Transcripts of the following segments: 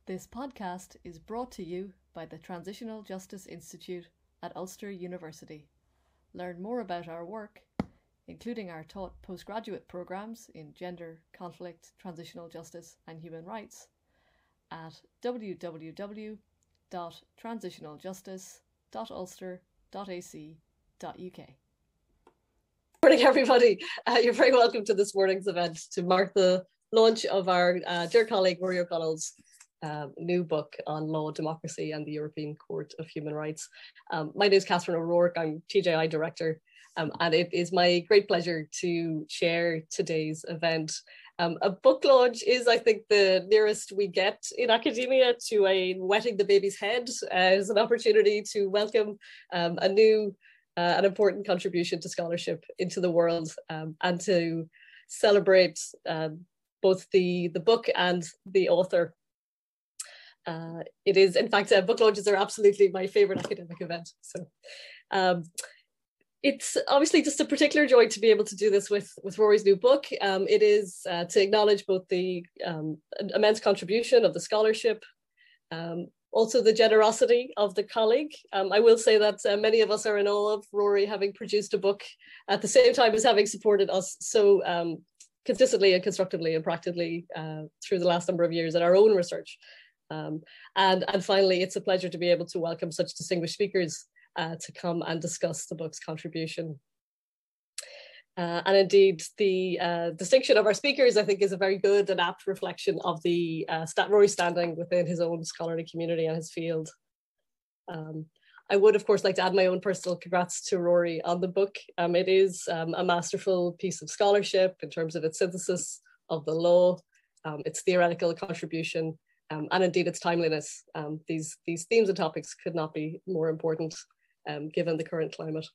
This podcast is brought to you by the Transitional Justice Institute at Ulster University. Learn more about our work, including our taught postgraduate programmes in gender, conflict, transitional justice and human rights, at www.transitionaljustice.ulster.ac.uk. Morning, everybody. You're very welcome to this morning's event to mark the launch of our dear colleague Rory O'Connell's new book on law, democracy and the European Court of Human Rights. My name is Catherine O'Rourke. I'm TJI Director, and it is my great pleasure to share today's event. A book launch is, I think, the nearest we get in academia to a wetting the baby's head as an opportunity to welcome a new an important contribution to scholarship into the world, and to celebrate both the book and the author. It is, in fact, book launches are absolutely my favorite academic event. So it's obviously just a particular joy to be able to do this with Rory's new book. It is to acknowledge both the immense contribution of the scholarship, also the generosity of the colleague. I will say that many of us are in awe of Rory having produced a book at the same time as having supported us so consistently and constructively and practically through the last number of years in our own research. And finally, it's a pleasure to be able to welcome such distinguished speakers to come and discuss the book's contribution. And indeed, the distinction of our speakers, I think, is a very good and apt reflection of the Rory's standing within his own scholarly community and his field. I would, of course, like to add my own personal congrats to Rory on the book. It is a masterful piece of scholarship in terms of its synthesis of the law, its theoretical contribution, and indeed its timeliness. These themes and topics could not be more important given the current climate.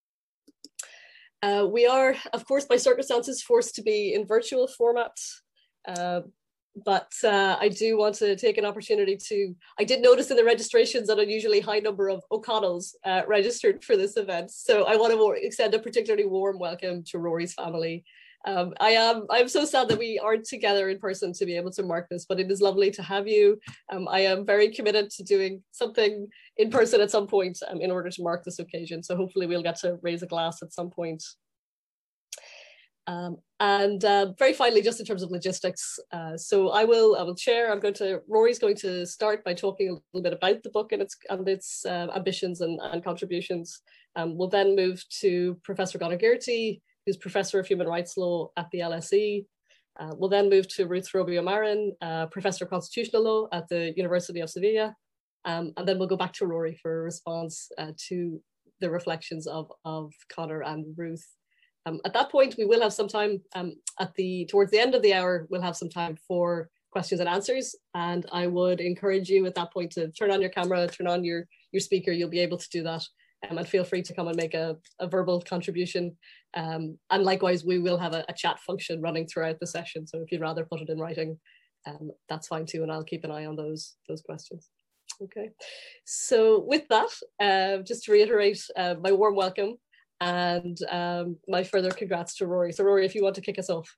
We are, of course, by circumstances, forced to be in virtual format, but I do want to take an opportunity to, I did notice in the registrations an unusually high number of O'Connells registered for this event. So I want to extend a particularly warm welcome to Rory's family. I'm so sad that we aren't together in person to be able to mark this, but it is lovely to have you. I am very committed to doing something in person at some point in order to mark this occasion. So hopefully we'll get to raise a glass at some point. And very finally, just in terms of logistics, so I will share. Rory's going to start by talking a little bit about the book and its ambitions and contributions. We'll then move to Professor Gunnar Girty, who's Professor of Human Rights Law at the LSE. We'll then move to Ruth Roby-O'Marin, Professor of Constitutional Law at the University of Sevilla. And then we'll go back to Rory for a response to the reflections of Conor and Ruth. At that point, we will have some time towards the end of the hour, we'll have some time for questions and answers. And I would encourage you at that point to turn on your camera, turn on your speaker. You'll be able to do that. And feel free to come and make a verbal contribution. And likewise, we will have a chat function running throughout the session. So if you'd rather put it in writing, that's fine too. And I'll keep an eye on those questions. Okay. So with that, just to reiterate my warm welcome and my further congrats to Rory. So Rory, if you want to kick us off.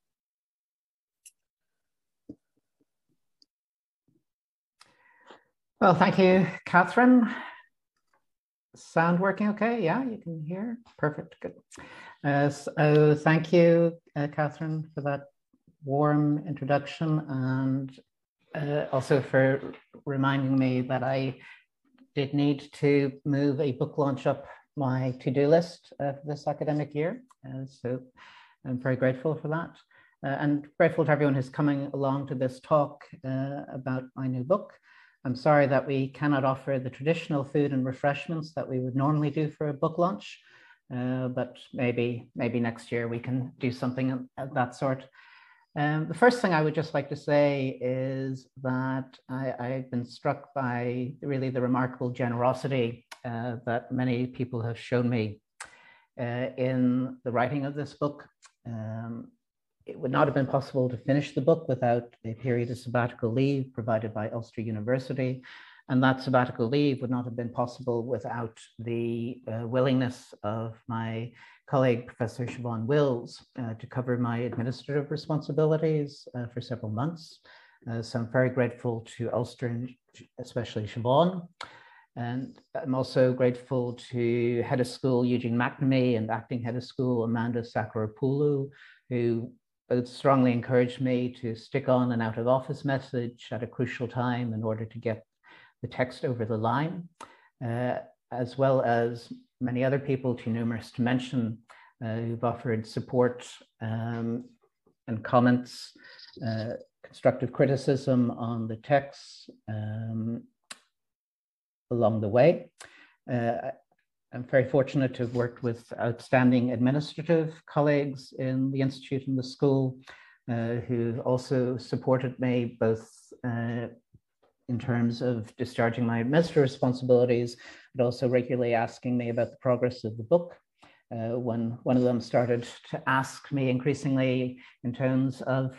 Well, thank you, Catherine. Sound working okay? Yeah, you can hear? Perfect, good. So thank you, Catherine, for that warm introduction, and also for reminding me that I did need to move a book launch up my to-do list for this academic year. So I'm very grateful for that. And grateful to everyone who's coming along to this talk about my new book. I'm sorry that we cannot offer the traditional food and refreshments that we would normally do for a book launch, but maybe next year we can do something of that sort. The first thing I would just like to say is that I've been struck by really the remarkable generosity that many people have shown me in the writing of this book. It would not have been possible to finish the book without a period of sabbatical leave provided by Ulster University. And that sabbatical leave would not have been possible without the willingness of my colleague, Professor Siobhan Wills, to cover my administrative responsibilities for several months. So I'm very grateful to Ulster and especially Siobhan. And I'm also grateful to Head of School Eugene McNamee and Acting Head of School Amanda Sakarapoulou, who both strongly encouraged me to stick on an out of office message at a crucial time in order to get the text over the line, as well as many other people, too numerous to mention, who've offered support and comments, constructive criticism on the text along the way. I'm very fortunate to have worked with outstanding administrative colleagues in the Institute and the school, who also supported me both in terms of discharging my administrative responsibilities, but also regularly asking me about the progress of the book. When one of them started to ask me increasingly in terms of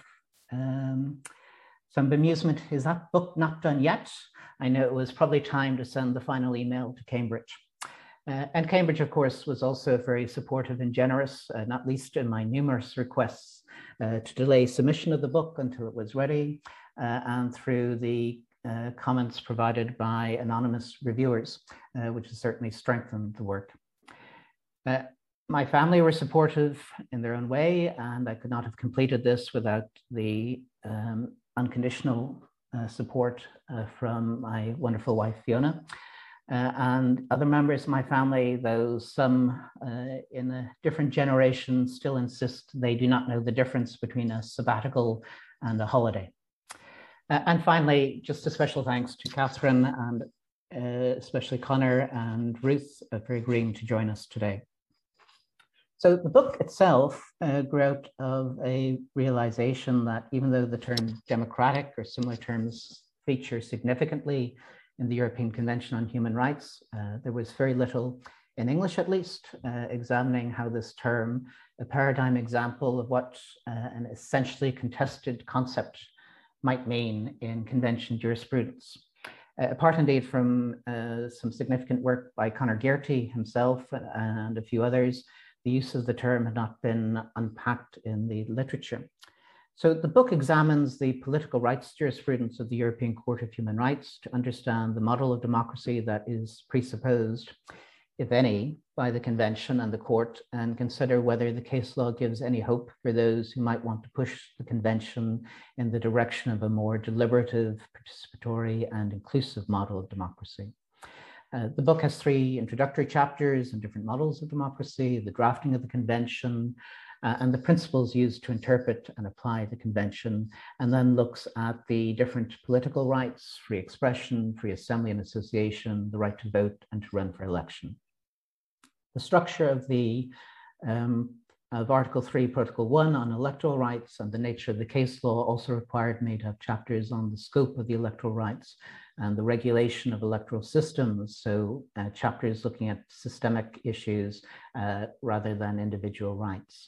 some bemusement, is that book not done yet? I know it was probably time to send the final email to Cambridge. And Cambridge, of course, was also very supportive and generous, not least in my numerous requests to delay submission of the book until it was ready, and through the comments provided by anonymous reviewers, which has certainly strengthened the work. My family were supportive in their own way, and I could not have completed this without the unconditional support from my wonderful wife, Fiona, and other members of my family, though some in a different generation still insist they do not know the difference between a sabbatical and a holiday. And finally, just a special thanks to Catherine and especially Connor and Ruth for agreeing to join us today. So the book itself grew out of a realization that even though the term democratic or similar terms feature significantly in the European Convention on Human Rights, there was very little, in English at least, examining how this term, a paradigm example of what an essentially contested concept might mean in convention jurisprudence. Apart indeed from some significant work by Conor Gearty himself and a few others, the use of the term had not been unpacked in the literature. So the book examines the political rights jurisprudence of the European Court of Human Rights to understand the model of democracy that is presupposed, if any, by the Convention and the Court, and consider whether the case law gives any hope for those who might want to push the Convention in the direction of a more deliberative, participatory, and inclusive model of democracy. The book has 3 introductory chapters on different models of democracy, the drafting of the Convention, and the principles used to interpret and apply the Convention, and then looks at the different political rights, free expression, free assembly and association, the right to vote, and to run for election. The structure of Article 3, Protocol 1 on electoral rights and the nature of the case law also required me to have chapters on the scope of the electoral rights and the regulation of electoral systems, so chapters looking at systemic issues rather than individual rights.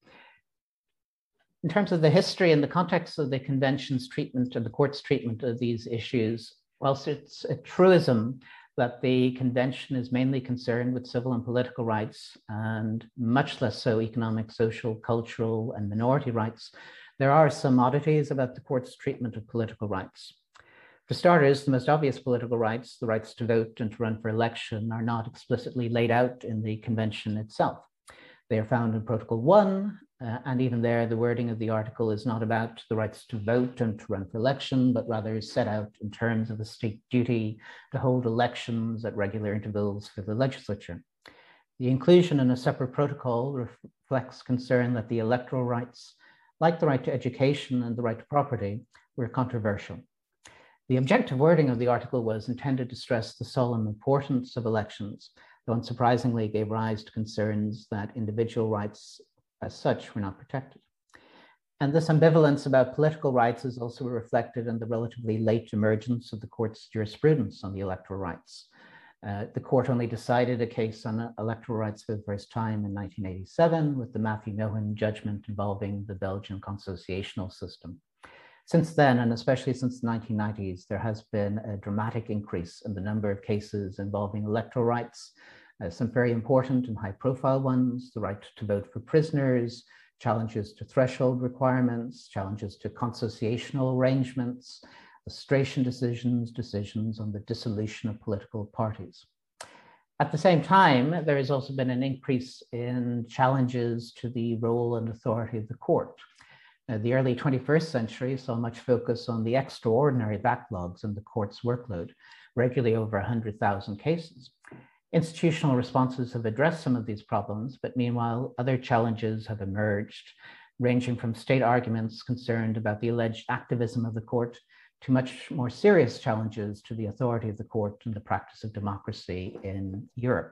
In terms of the history and the context of the Convention's treatment and the Court's treatment of these issues, whilst it's a truism that the Convention is mainly concerned with civil and political rights and much less so economic, social, cultural, and minority rights, there are some oddities about the Court's treatment of political rights. For starters, the most obvious political rights, the rights to vote and to run for election, are not explicitly laid out in the Convention itself. They are found in Protocol 1, and even there, the wording of the article is not about the rights to vote and to run for election, but rather is set out in terms of the state duty to hold elections at regular intervals for the legislature. The inclusion in a separate protocol reflects concern that the electoral rights, like the right to education and the right to property, were controversial. The objective wording of the article was intended to stress the solemn importance of elections, though unsurprisingly gave rise to concerns that individual rights as such were not protected. And this ambivalence about political rights is also reflected in the relatively late emergence of the Court's jurisprudence on the electoral rights. The Court only decided a case on electoral rights for the first time in 1987 with the Matthew Nohan judgment involving the Belgian consociational system. Since then, and especially since the 1990s, there has been a dramatic increase in the number of cases involving electoral rights, some very important and high-profile ones, the right to vote for prisoners, challenges to threshold requirements, challenges to consociational arrangements, lustration decisions, decisions on the dissolution of political parties. At the same time, there has also been an increase in challenges to the role and authority of the court. The early 21st century saw much focus on the extraordinary backlogs in the court's workload, regularly over 100,000 cases. Institutional responses have addressed some of these problems, but meanwhile, other challenges have emerged, ranging from state arguments concerned about the alleged activism of the court to much more serious challenges to the authority of the court and the practice of democracy in Europe.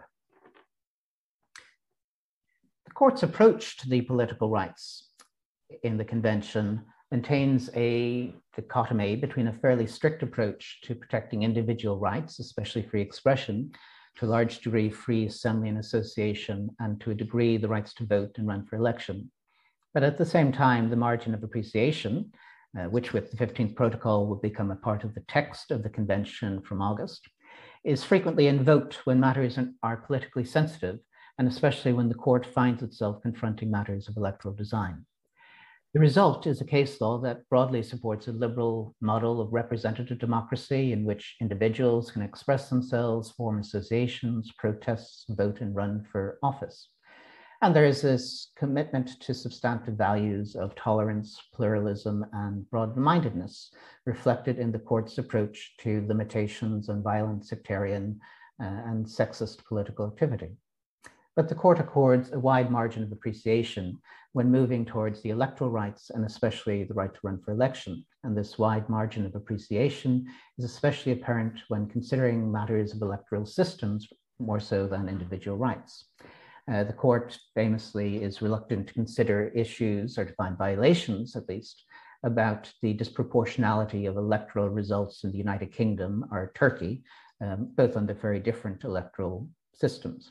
The court's approach to the political rights in the convention maintains a dichotomy between a fairly strict approach to protecting individual rights, especially free expression, to a large degree free assembly and association, and to a degree the rights to vote and run for election. But at the same time, the margin of appreciation, which with the 15th protocol will become a part of the text of the convention from August, is frequently invoked when matters are politically sensitive, and especially when the court finds itself confronting matters of electoral design. The result is a case law that broadly supports a liberal model of representative democracy in which individuals can express themselves, form associations, protests, vote, and run for office. And there is this commitment to substantive values of tolerance, pluralism, and broad-mindedness reflected in the court's approach to limitations on violent, sectarian, and sexist political activity. But the court accords a wide margin of appreciation when moving towards the electoral rights and especially the right to run for election. And this wide margin of appreciation is especially apparent when considering matters of electoral systems more so than individual rights. The court famously is reluctant to consider issues, or to find violations at least, about the disproportionality of electoral results in the United Kingdom or Turkey, both under very different electoral systems.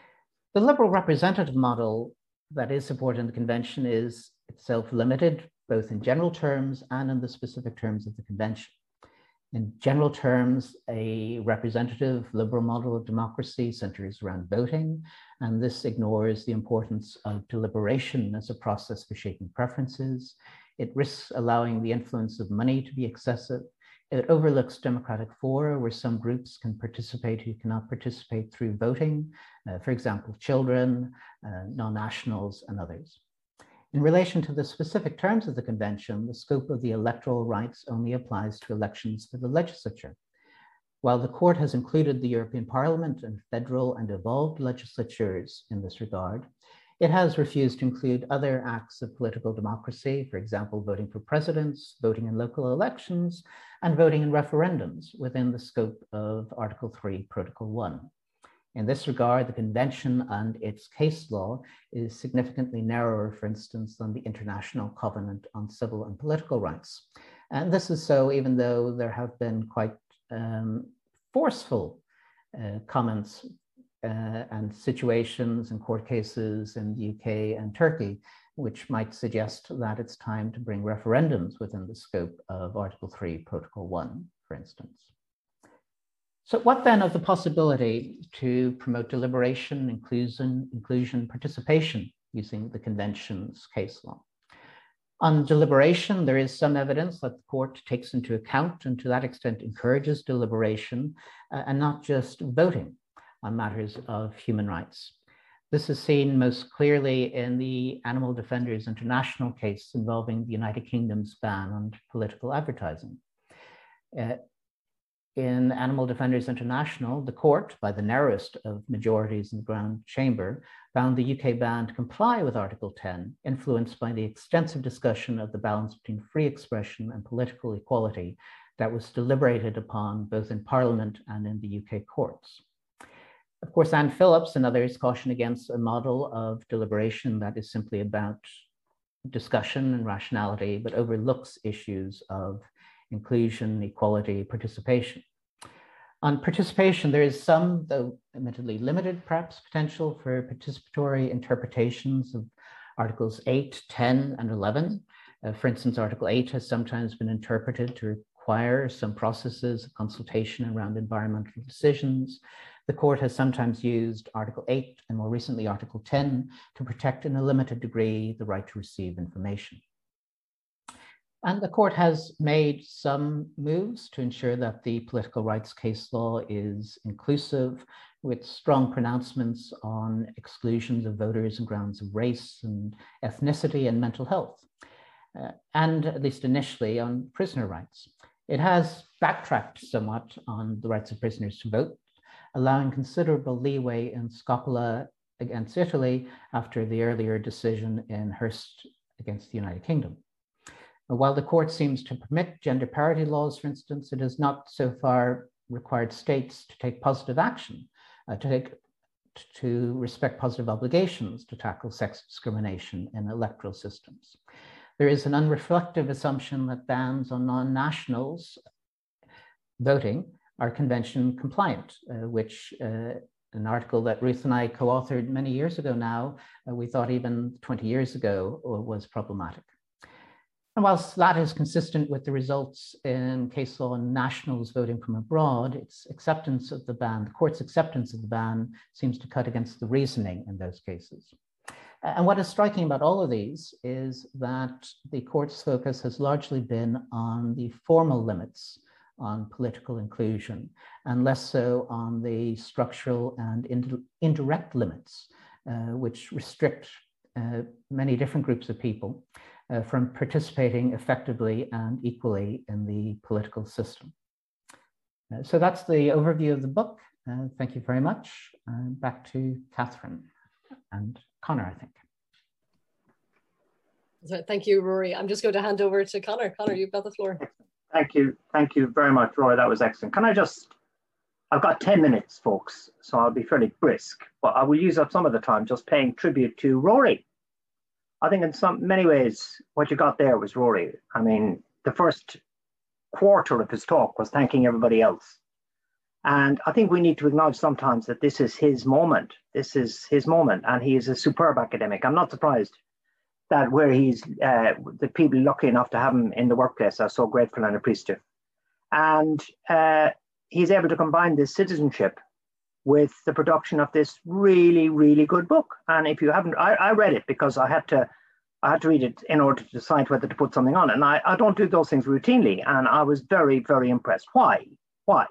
The liberal representative model that is supported in the convention is itself limited, both in general terms and in the specific terms of the convention. In general terms, a representative liberal model of democracy centers around voting, and this ignores the importance of deliberation as a process for shaping preferences. It risks allowing the influence of money to be excessive. It overlooks democratic fora where some groups can participate who cannot participate through voting, for example, children, non-nationals, and others. In relation to the specific terms of the convention, the scope of the electoral rights only applies to elections for the legislature. While the court has included the European Parliament and federal and evolved legislatures in this regard, it has refused to include other acts of political democracy, for example, voting for presidents, voting in local elections, and voting in referendums within the scope of Article 3, Protocol 1. In this regard, the convention and its case law is significantly narrower, for instance, than the International Covenant on Civil and Political Rights. And this is so even though there have been quite forceful comments and situations and court cases in the UK and Turkey, which might suggest that it's time to bring referendums within the scope of Article 3, Protocol 1, for instance. So what then of the possibility to promote deliberation, inclusion, participation using the convention's case law? On deliberation, there is some evidence that the court takes into account and to that extent encourages deliberation and not just voting on matters of human rights. This is seen most clearly in the Animal Defenders International case involving the United Kingdom's ban on political advertising. In Animal Defenders International, the court, by the narrowest of majorities in the Grand Chamber, found the UK ban to comply with Article 10, influenced by the extensive discussion of the balance between free expression and political equality that was deliberated upon both in Parliament and in the UK courts. Of course, Anne Phillips and others caution against a model of deliberation that is simply about discussion and rationality, but overlooks issues of inclusion, equality, participation. On participation, there is some, though admittedly limited perhaps, potential for participatory interpretations of Articles 8, 10, and 11. For instance, Article 8 has sometimes been interpreted to require some processes of consultation around environmental decisions, the court has sometimes used Article 8 and more recently Article 10 to protect in a limited degree the right to receive information. And the court has made some moves to ensure that the political rights case law is inclusive, with strong pronouncements on exclusions of voters on grounds of race and ethnicity and mental health, and at least initially on prisoner rights. It has backtracked somewhat on the rights of prisoners to vote, allowing considerable leeway in Scopola against Italy after the earlier decision in Hurst against the United Kingdom. While the court seems to permit gender parity laws, for instance, it has not so far required states to take positive action, to respect positive obligations to tackle sex discrimination in electoral systems. There is an unreflective assumption that bans on non-nationals voting are convention compliant, which an article that Ruth and I co-authored many years ago now, we thought even 20 years ago was problematic. And whilst that is consistent with the results in case law on nationals voting from abroad, its acceptance of the ban, the court's acceptance of the ban seems to cut against the reasoning in those cases. And what is striking about all of these is that the court's focus has largely been on the formal limits on political inclusion, and less so on the structural and indirect limits, which restrict many different groups of people from participating effectively and equally in the political system. So that's the overview of the book. Thank you very much. Back to Catherine and Conor, I think. Thank you, Rory. I'm just going to hand over to Conor. Conor, you've got the floor. Thank you. Thank you very much, Rory. That was excellent. Can I just, I've got 10 minutes, folks, so I'll be fairly brisk, but I will use up some of the time just paying tribute to Rory. I think in many ways, what you got there was Rory. I mean, the first quarter of his talk was thanking everybody else. And I think we need to acknowledge sometimes that this is his moment. This is his moment, and he is a superb academic. I'm not surprised that where he's, the people lucky enough to have him in the workplace are so grateful and appreciative. And he's able to combine this citizenship with the production of this really, really good book. And if you haven't, I read it because I had to read it in order to decide whether to put something on. And I don't do those things routinely. And I was very, very impressed. Why? Why?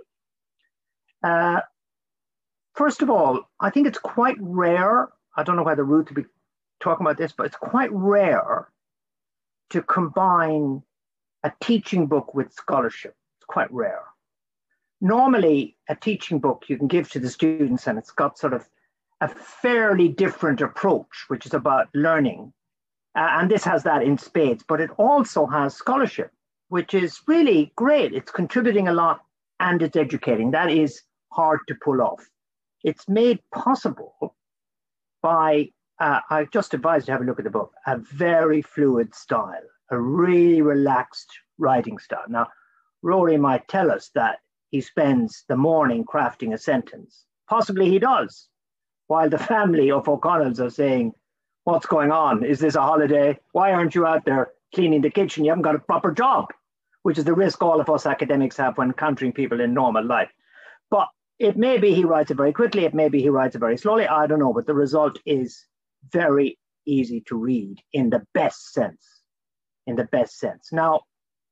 First of all, I think it's quite rare. I don't know whether Ruth would be talking about this, but it's quite rare to combine a teaching book with scholarship. It's quite rare. Normally, a teaching book you can give to the students and it's got sort of a fairly different approach, which is about learning. And this has that in spades, but it also has scholarship, which is really great. It's contributing a lot and it's educating. That is hard to pull off. It's made possible by, I just advise you to have a look at the book, a very fluid style, a really relaxed writing style. Now, Rory might tell us that he spends the morning crafting a sentence. Possibly he does, while the family of O'Connells are saying, what's going on? Is this a holiday? Why aren't you out there cleaning the kitchen? You haven't got a proper job, which is the risk all of us academics have when encountering people in normal life. But it may be he writes it very quickly, it may be he writes it very slowly, I don't know, but the result is very easy to read in the best sense, in the best sense. Now,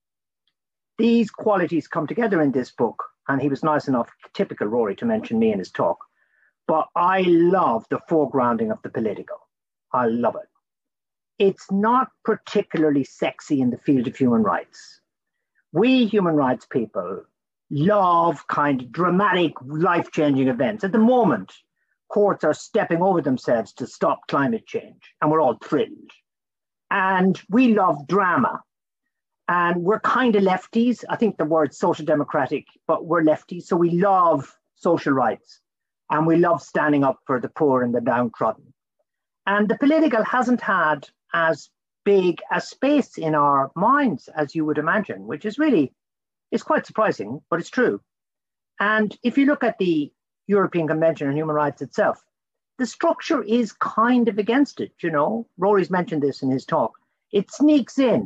these qualities come together in this book, and he was nice enough, typical Rory, to mention me in his talk, but I love the foregrounding of the political. I love it. It's not particularly sexy in the field of human rights. We human rights people love kind of dramatic, life-changing events. At the moment, courts are stepping over themselves to stop climate change, and we're all thrilled. And we love drama. And we're kind of lefties. I think the word's social democratic, but we're lefties. So we love social rights and we love standing up for the poor and the downtrodden. And the political hasn't had as big a space in our minds as you would imagine, which is really, it's quite surprising, but it's true. And if you look at the European Convention on Human Rights itself, the structure is kind of against it, you know. Rory's mentioned this in his talk. It sneaks in.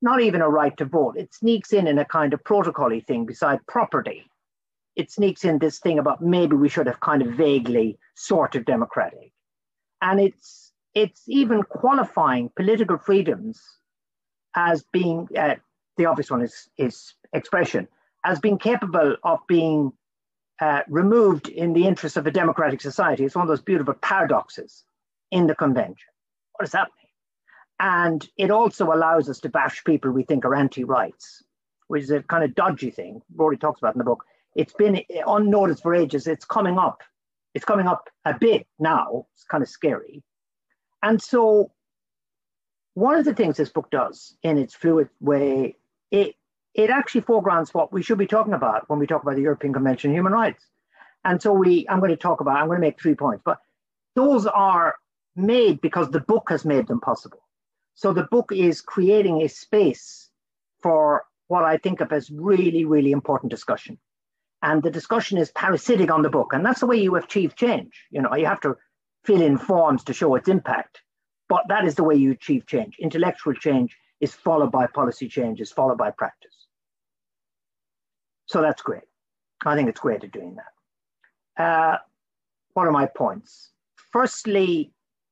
not even a right to vote. It sneaks in a kind of protocol-y thing beside property. It sneaks in this thing about maybe we should have kind of vaguely sort of democratic. And it's even qualifying political freedoms as being, the obvious one is expression, as being capable of being removed in the interest of a democratic society. It's one of those beautiful paradoxes in the convention. What does that mean? And it also allows us to bash people we think are anti-rights, which is a kind of dodgy thing. Rory talks about in the book. It's been unnoticed for ages. It's coming up. It's coming up a bit now. It's kind of scary. And so one of the things this book does in its fluid way, it actually foregrounds what we should be talking about when we talk about the European Convention on Human Rights. And so I'm going to make 3 points, but those are made because the book has made them possible. So the book is creating a space for what I think of as really, really important discussion. And the discussion is parasitic on the book. And that's the way you achieve change. You know, you have to fill in forms to show its impact, but that is the way you achieve change. Intellectual change is followed by policy change, is followed by practice. So that's great. I think it's great at doing that. What are my points? Firstly,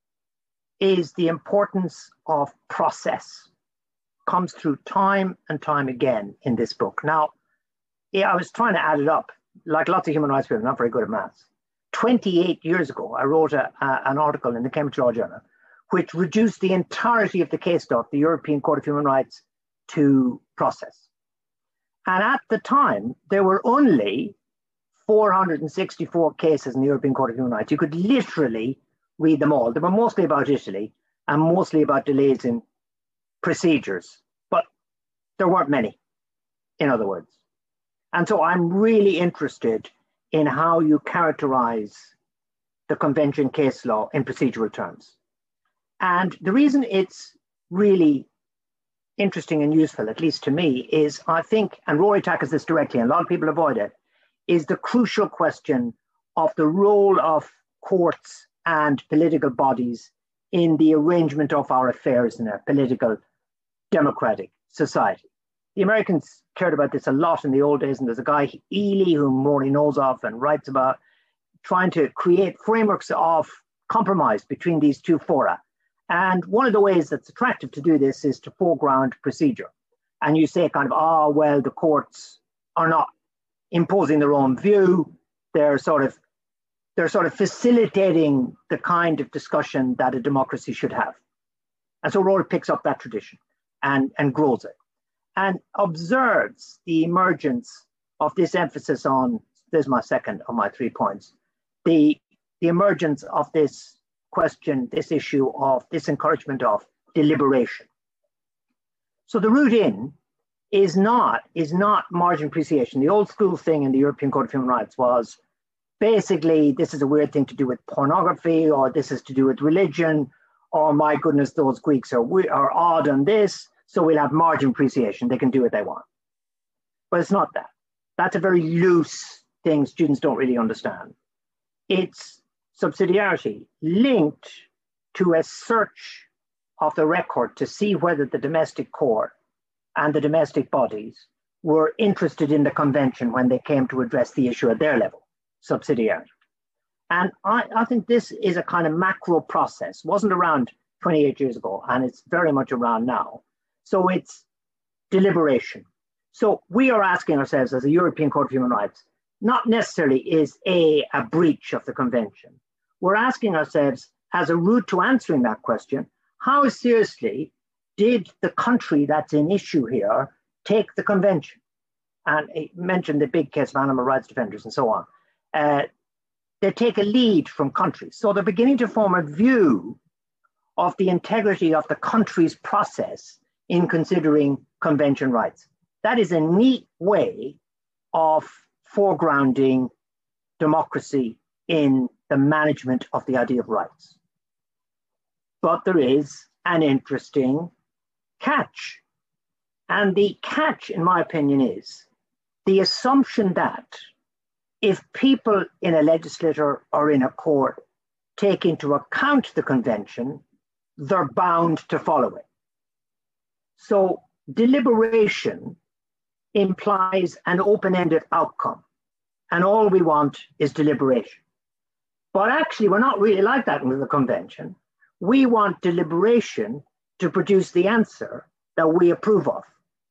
is the importance of process. Comes through time and time again in this book. Now, I was trying to add it up, like lots of human rights people, not very good at maths. 28 years ago, I wrote an article in the Cambridge Law Journal, which reduced the entirety of the case law of the European Court of Human Rights to process. And at the time, there were only 464 cases in the European Court of Human Rights. You could literally read them all. They were mostly about Italy and mostly about delays in procedures, but there weren't many, in other words. And so I'm really interested in how you characterize the convention case law in procedural terms. And the reason it's really interesting and useful, at least to me, is I think, and Rory tackles this directly, and a lot of people avoid it, is the crucial question of the role of courts and political bodies in the arrangement of our affairs in a political democratic society. The Americans cared about this a lot in the old days, and there's a guy, Ely, whom Rory knows of and writes about, trying to create frameworks of compromise between these two fora. And one of the ways that's attractive to do this is to foreground procedure. And you say kind of, well, the courts are not imposing their own view. They're sort of facilitating the kind of discussion that a democracy should have. And so Rory picks up that tradition and grows it and observes the emergence of this emphasis on, there's my second of my 3 points, the emergence of this question, this issue of this encouragement of deliberation. So the route in is not margin appreciation. The old school thing in the European Court of Human Rights was basically, this is a weird thing to do with pornography, or this is to do with religion, or my goodness, those Greeks are odd on this, so we'll have margin appreciation. They can do what they want. But it's not that. That's a very loose thing students don't really understand. It's subsidiarity linked to a search of the record to see whether the domestic court and the domestic bodies were interested in the convention when they came to address the issue at their level, subsidiarity. And I think this is a kind of macro process. Wasn't around 28 years ago, and it's very much around now. So it's deliberation. So we are asking ourselves as a European Court of Human Rights, not necessarily is a breach of the convention. We're asking ourselves, as a route to answering that question, how seriously did the country that's in issue here take the convention? And he mentioned the big case of animal rights defenders and so on. They take a lead from countries. So they're beginning to form a view of the integrity of the country's process in considering convention rights. That is a neat way of foregrounding democracy in the management of the idea of rights. But there is an interesting catch. And the catch, in my opinion, is the assumption that if people in a legislature or in a court take into account the convention, they're bound to follow it. So deliberation implies an open-ended outcome, and all we want is deliberation. But actually, we're not really like that in the convention. We want deliberation to produce the answer that we approve of.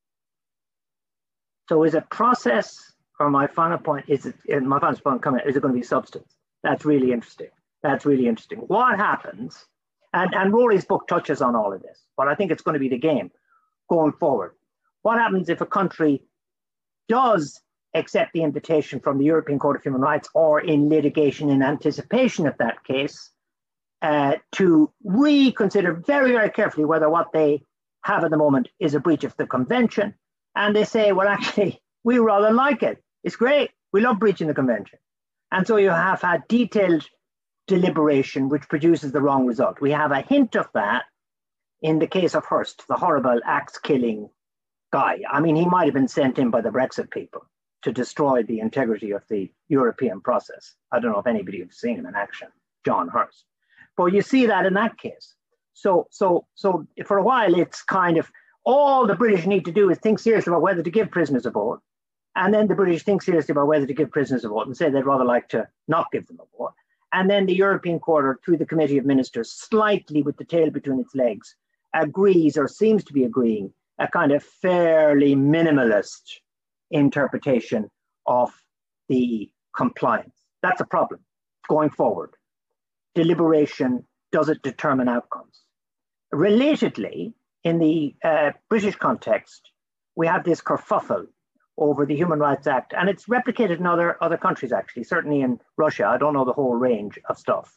So is it process, or my final point, is it going to be substance? That's really interesting. That's really interesting. What happens, and Rory's book touches on all of this, but I think it's going to be the game going forward. What happens if a country does accept the invitation from the European Court of Human Rights, or in litigation in anticipation of that case, to reconsider very, very carefully whether what they have at the moment is a breach of the convention? And they say, well, actually, we rather like it. It's great. We love breaching the convention. And so you have had detailed deliberation, which produces the wrong result. We have a hint of that in the case of Hirst, the horrible axe-killing guy. I mean, he might have been sent in by the Brexit people to destroy the integrity of the European process. I don't know if anybody has seen him in action, John Hirst. But you see that in that case. So for a while, it's kind of all the British need to do is think seriously about whether to give prisoners a vote. And then the British think seriously about whether to give prisoners a vote and say they'd rather like to not give them a vote. And then the European Court, or through the Committee of Ministers, slightly with the tail between its legs, agrees or seems to be agreeing a kind of fairly minimalist interpretation of the compliance. That's a problem going forward. Deliberation, does it determine outcomes? Relatedly, in the British context, we have this kerfuffle over the Human Rights Act, and it's replicated in other countries, actually, certainly in Russia. I don't know the whole range of stuff.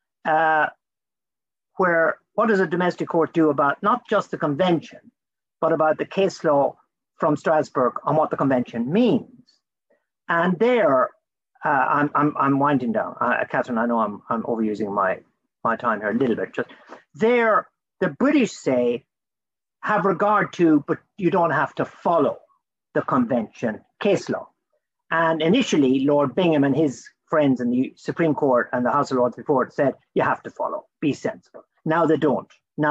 Where what does a domestic court do about not just the convention, but about the case law from Strasbourg on what the convention means? And there, I'm winding down. Catherine, I know I'm overusing my time here a little bit. Just there, the British say, have regard to, but you don't have to follow the convention case law. And initially, Lord Bingham and his friends in the Supreme Court and the House of Lords before it said, you have to follow, be sensible. Now they don't.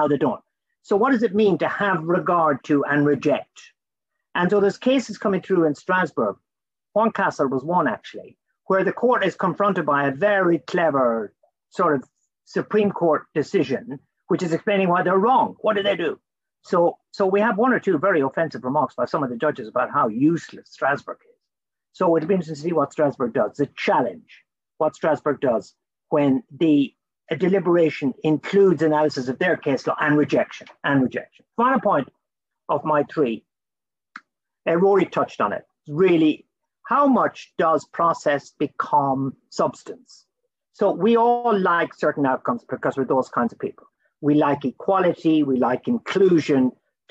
So what does it mean to have regard to and reject? And so there's cases coming through in Strasbourg. Horncastle was one, actually, where the court is confronted by a very clever sort of Supreme Court decision, which is explaining why they're wrong. What did they do? So we have one or two very offensive remarks by some of the judges about how useless Strasbourg is. So it'll be interesting to see what Strasbourg does, the challenge, what Strasbourg does when the deliberation includes analysis of their case law and rejection. Final point of my three, Rory touched on it, really, how much does process become substance? So we all like certain outcomes because we're those kinds of people. We like equality, we like inclusion,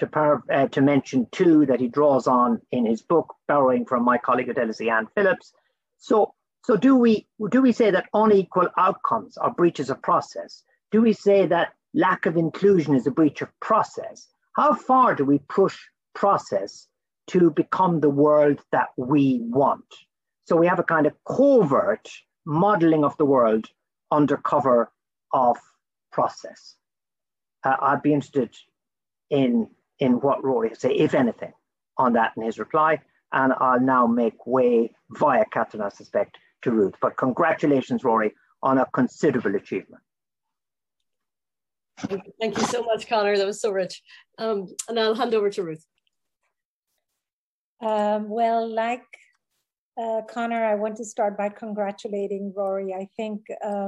to mention two that he draws on in his book, borrowing from my colleague at LSE, Anne Phillips. So do we say that unequal outcomes are breaches of process? Do we say that lack of inclusion is a breach of process? How far do we push process to become the world that we want? So we have a kind of covert modeling of the world under cover of process. I'd be interested in what Rory has to say, if anything, on that in his reply. And I'll now make way via Catherine, I suspect, to Ruth. But congratulations, Rory, on a considerable achievement. Thank you so much, Conor. That was so rich. And I'll hand over to Ruth. Well, like Conor, I want to start by congratulating Rory. I think,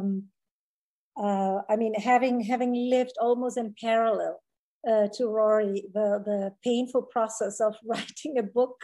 I mean, having lived almost in parallel to Rory, the painful process of writing a book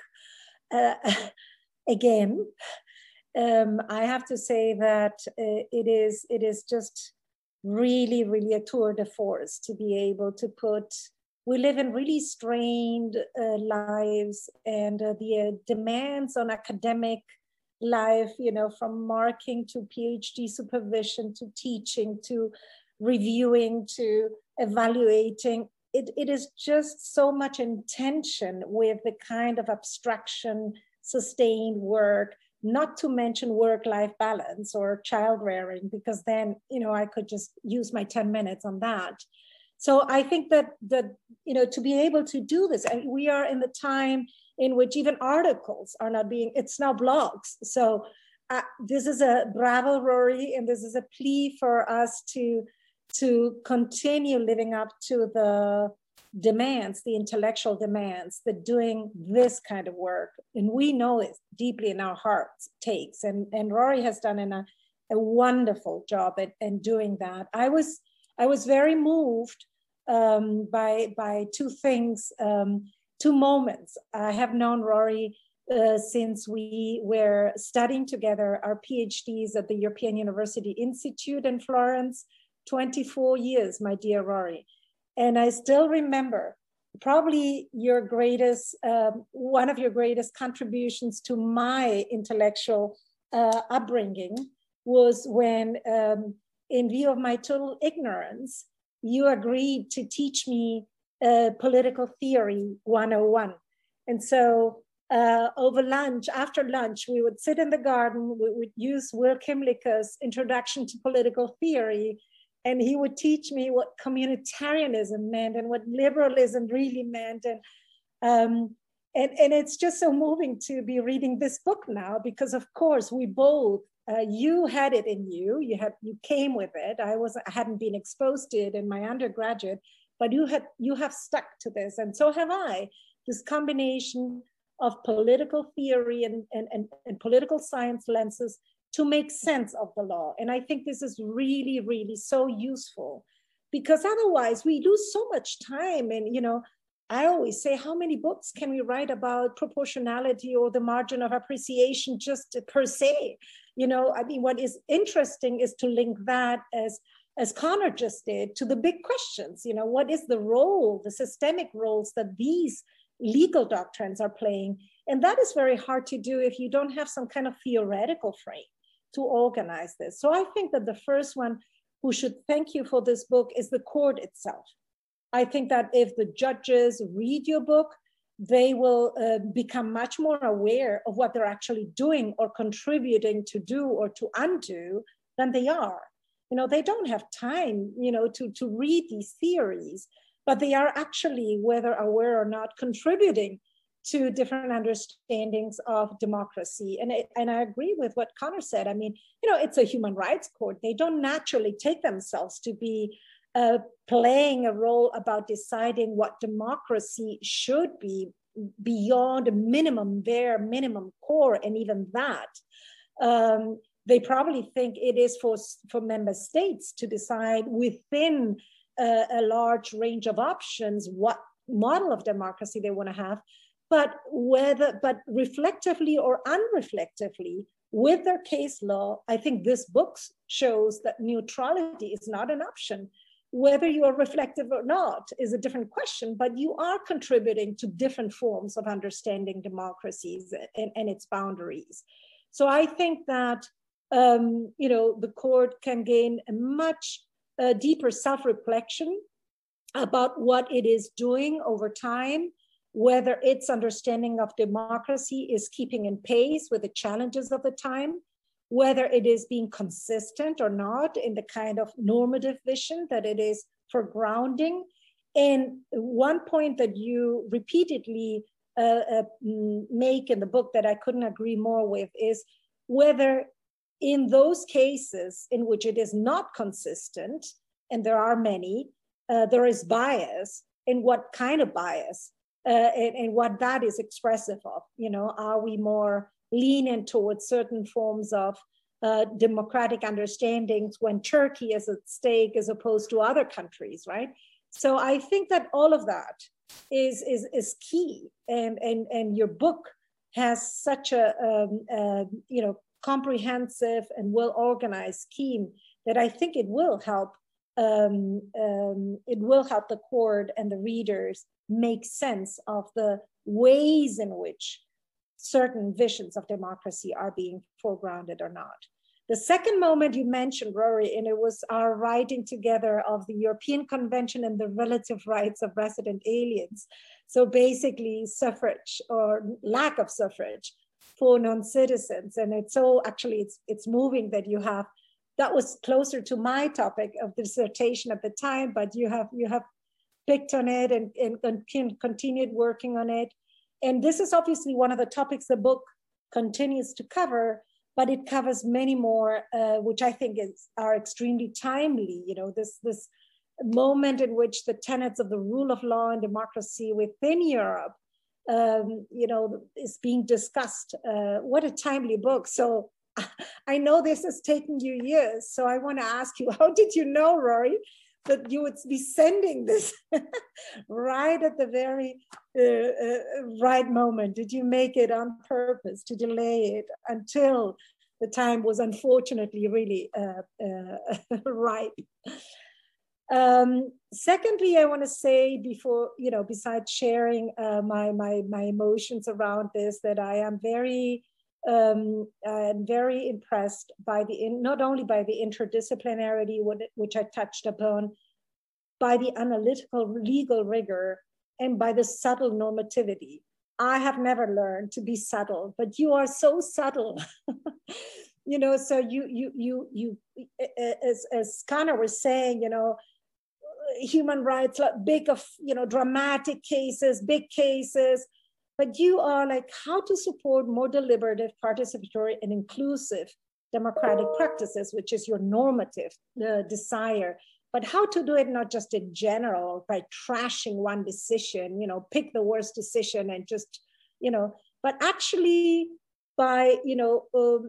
again, I have to say that it is just really, really a tour de force to be able to put. We live in really strained lives, and the demands on academic life, you know, from marking to PhD supervision to teaching to reviewing to evaluating. It is just so much in tension with the kind of abstraction, sustained work, not to mention work-life balance or child rearing, because then, you know, I could just use my 10 minutes on that. So I think that to be able to do this, and we are in the time in which even articles are not being, it's now blogs. So this is a bravo, Rory, and this is a plea for us to continue living up to the demands, the intellectual demands that doing this kind of work, and we know it deeply in our hearts, takes. And Rory has done a wonderful job at doing that. I was very moved by two things, two moments. I have known Rory since we were studying together our PhDs at the European University Institute in Florence, 24 years, my dear Rory. And I still remember probably your greatest, one of your greatest contributions to my intellectual upbringing was when, in view of my total ignorance, you agreed to teach me political theory 101. And so over lunch, after lunch, we would sit in the garden, we would use Will Kymlicka's Introduction to Political Theory, and he would teach me what communitarianism meant and what liberalism really meant. And it's just so moving to be reading this book now, because of course we both, you had it in you, you came with it. I hadn't been exposed to it in my undergraduate, but you have stuck to this, and so have I. This combination of political theory and political science lenses to make sense of the law. And I think this is really, really so useful, because otherwise we lose so much time. And, I always say, how many books can we write about proportionality or the margin of appreciation just per se? What is interesting is to link that, as Connor just did, to the big questions. What is the role, the systemic roles that these legal doctrines are playing? And that is very hard to do if you don't have some kind of theoretical frame to organize this. So I think that the first one who should thank you for this book is the court itself. I think that if the judges read your book, they will become much more aware of what they're actually doing or contributing to do or to undo than they are. They don't have time, to read these theories, but they are actually, whether aware or not, contributing to different understandings of democracy. And I agree with what Connor said. It's a human rights court. They don't naturally take themselves to be playing a role about deciding what democracy should be beyond their minimum core, and even that. They probably think it is for member states to decide within a large range of options what model of democracy they want to have. But reflectively or unreflectively, with their case law, I think this book shows that neutrality is not an option. Whether you are reflective or not is a different question, but you are contributing to different forms of understanding democracies and its boundaries. So I think that the court can gain a much deeper self-reflection about what it is doing over time, whether its understanding of democracy is keeping in pace with the challenges of the time, whether it is being consistent or not in the kind of normative vision that it is for grounding. And one point that you repeatedly make in the book that I couldn't agree more with is whether in those cases in which it is not consistent, and there are many, there is bias, and what kind of bias, and what that is expressive of. Are we more lenient towards certain forms of democratic understandings when Turkey is at stake as opposed to other countries, right? So I think that all of that is key, and your book has such a comprehensive and well-organized scheme that I think it will help. It will help the court and the readers make sense of the ways in which certain visions of democracy are being foregrounded or not. The second moment you mentioned, Rory, and it was our writing together of the European Convention and the Relative Rights of Resident Aliens. So basically suffrage or lack of suffrage for non-citizens. And it's moving that you have that was closer to my topic of dissertation at the time, but you have picked on it and continued working on it. And this is obviously one of the topics the book continues to cover, but it covers many more, which I think are extremely timely. You know, this moment in which the tenets of the rule of law and democracy within Europe, you know, is being discussed. What a timely book. So I know this has taken you years. So I want to ask you, how did you know, Rory, that you would be sending this right at the very right moment? Did you make it on purpose to delay it until the time was unfortunately really ripe? Secondly, I want to say before, you know, besides sharing my emotions around this, that I am very impressed by not only by the interdisciplinarity, which I touched upon, by the analytical legal rigor, and by the subtle normativity. I have never learned to be subtle, but you are so subtle. You know, so you as Connor was saying, you know, human rights, like big of, you know, dramatic cases, big cases, but you are like how to support more deliberative, participatory, and inclusive democratic practices, which is your normative desire, but how to do it not just in general by trashing one decision, you know, pick the worst decision and just, you know, but actually by, you know,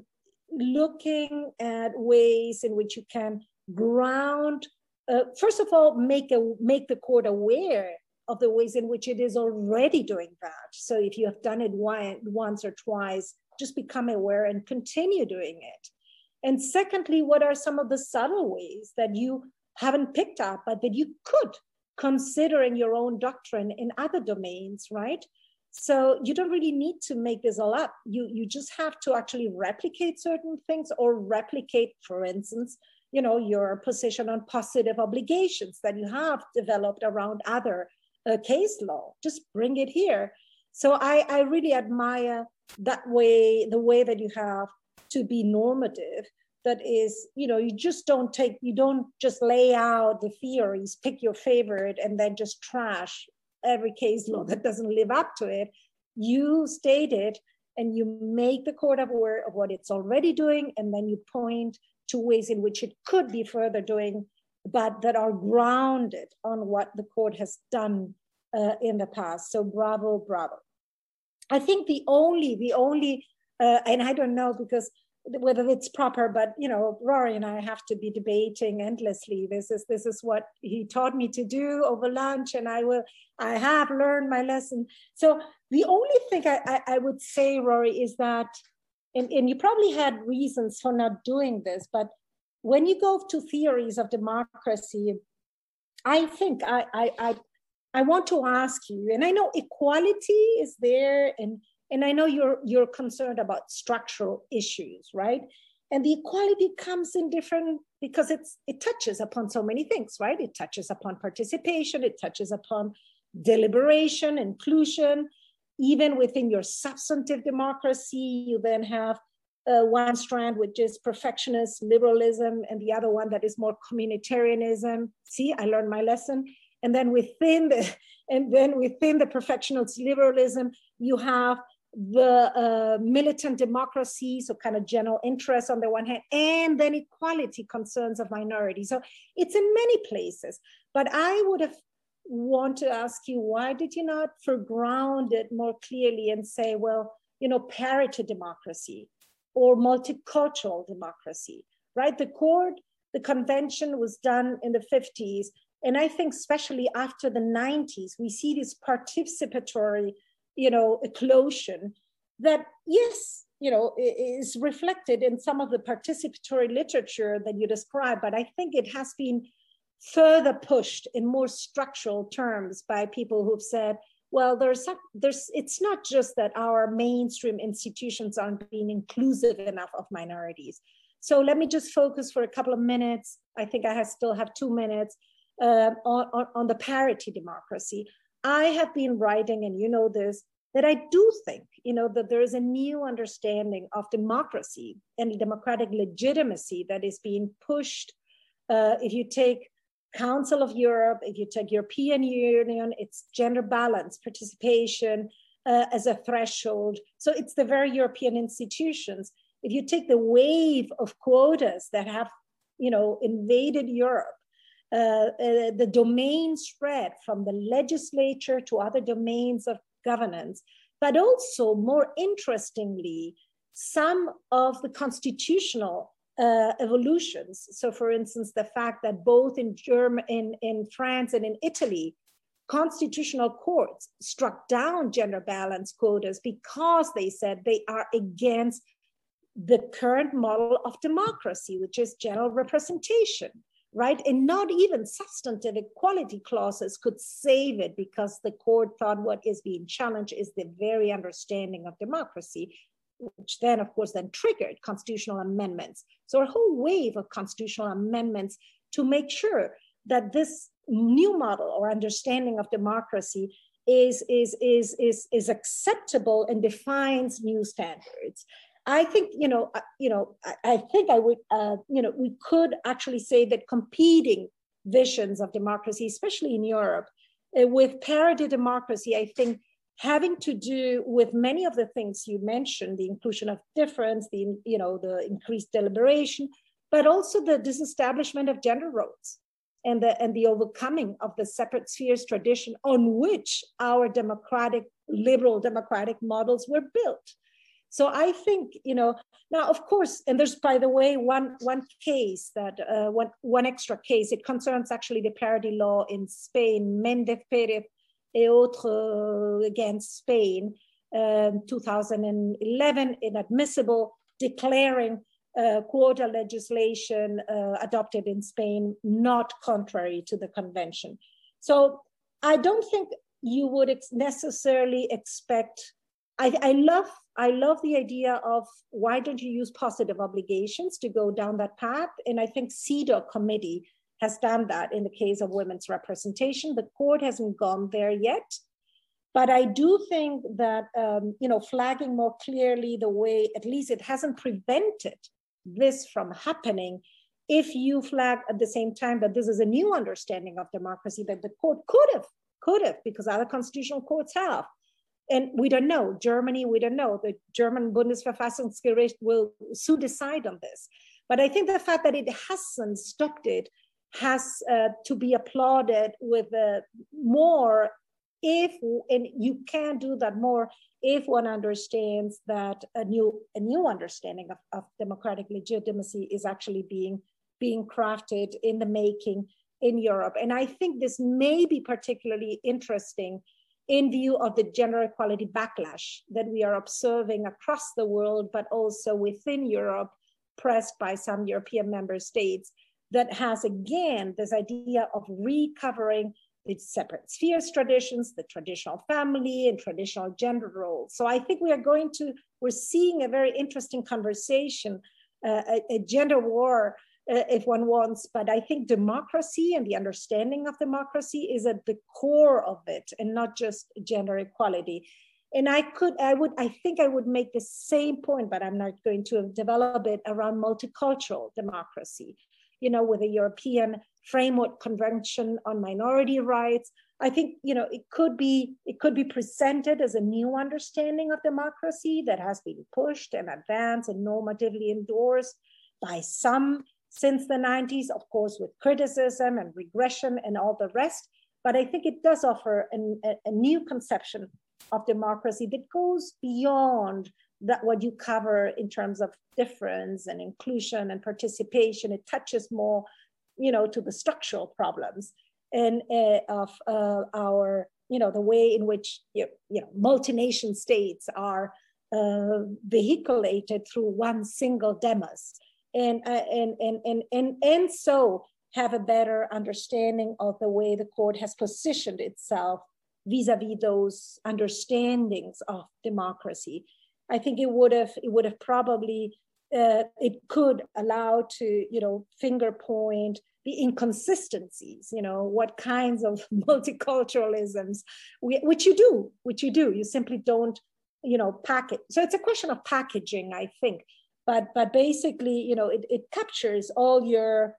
looking at ways in which you can ground, first of all, make the court aware of the ways in which it is already doing that. So if you have done it once or twice, just become aware and continue doing it. And secondly, what are some of the subtle ways that you haven't picked up, but that you could consider in your own doctrine in other domains, right? So you don't really need to make this all up. You just have to actually replicate certain things, or replicate, for instance, you know, your position on positive obligations that you have developed around other case law. Just bring it here. So I really admire that way, the way that you have to be normative. That is, you know, you don't just lay out the theories, pick your favorite, and then just trash every case law that doesn't live up to it. You state it, and you make the court aware of what it's already doing, and then you point to ways in which it could be further doing, but that are grounded on what the court has done in the past. So bravo, bravo. I think the only, and I don't know because whether it's proper, but you know, Rory and I have to be debating endlessly. This is what he taught me to do over lunch, and I have learned my lesson. So the only thing I would say, Rory, is that, and you probably had reasons for not doing this, but when you go to theories of democracy, I think I want to ask you, and I know equality is there, and I know you're concerned about structural issues, right? And the equality comes in different, because it touches upon so many things, right? It touches upon participation, it touches upon deliberation, inclusion. Even within your substantive democracy, you then have one strand which is perfectionist liberalism, and the other one that is more communitarianism. See, I learned my lesson. And then within the perfectionist liberalism, you have the militant democracy, so kind of general interest on the one hand, and then equality concerns of minorities. So it's in many places. But I would have want to ask you, why did you not foreground it more clearly and say, well, you know, parity democracy or multicultural democracy, right? The convention was done in the 50s. And I think especially after the 90s, we see this participatory, you know, eclosion that, yes, you know, is reflected in some of the participatory literature that you described, but I think it has been further pushed in more structural terms by people who've said, well, it's not just that our mainstream institutions aren't being inclusive enough of minorities. So let me just focus for a couple of minutes. I think I still have 2 minutes on the parity democracy. I have been writing, and you know this, that I do think, that there is a new understanding of democracy and democratic legitimacy that is being pushed. If you take Council of Europe, if you take European Union, it's gender balance, participation as a threshold. So it's the very European institutions. If you take the wave of quotas that have, invaded Europe, the domain spread from the legislature to other domains of governance, but also more interestingly, some of the constitutional evolutions. So for instance, the fact that both in France and in Italy, constitutional courts struck down gender balance quotas because they said they are against the current model of democracy, which is general representation, right? And not even substantive equality clauses could save it, because the court thought what is being challenged is the very understanding of democracy, which then, of course, then triggered constitutional amendments. So a whole wave of constitutional amendments to make sure that this new model or understanding of democracy is acceptable and defines new standards. I think, I think I would, we could actually say that competing visions of democracy, especially in Europe, with parity democracy, I think having to do with many of the things you mentioned, the inclusion of difference, the increased deliberation, but also the disestablishment of gender roles and the overcoming of the separate spheres tradition on which our liberal democratic models were built. So I think, now, of course, and there's, by the way, one case that, one extra case, it concerns actually the parity law in Spain, Méndez Pérez et autres against Spain, 2011, inadmissible, declaring quota legislation adopted in Spain not contrary to the convention. So I don't think you would necessarily expect, I love the idea of why don't you use positive obligations to go down that path? And I think CEDAW committee has done that in the case of women's representation. The court hasn't gone there yet, but I do think that, flagging more clearly the way, at least it hasn't prevented this from happening. If you flag at the same time that this is a new understanding of democracy that the court could have, because other constitutional courts have. And we don't know. Germany, we don't know. The German Bundesverfassungsgericht will soon decide on this. But I think the fact that it hasn't stopped it has to be applauded with more and you can do that more if one understands that a new understanding of democratic legitimacy is actually being crafted in the making in Europe. And I think this may be particularly interesting in view of the gender equality backlash that we are observing across the world, but also within Europe, pressed by some European member states, that has, again, this idea of recovering the separate spheres traditions, the traditional family and traditional gender roles. So I think we're seeing a very interesting conversation, a gender war, if one wants, but I think democracy and the understanding of democracy is at the core of it and not just gender equality. And I think I would make the same point, but I'm not going to develop it around multicultural democracy, with the European Framework Convention on Minority Rights. I think, it could be presented as a new understanding of democracy that has been pushed and advanced and normatively endorsed by some since the 90s, of course, with criticism and regression and all the rest. But I think it does offer a new conception of democracy that goes beyond that what you cover in terms of difference and inclusion and participation. It touches more, to the structural problems and of our, the way in which multi-nation states are vehiculated through one single demos. And so have a better understanding of the way the court has positioned itself vis-a-vis those understandings of democracy. I think it would have probably, it could allow to, finger point the inconsistencies, what kinds of multiculturalisms, which you do. You simply don't, pack it. So it's a question of packaging, I think. But basically, it captures all your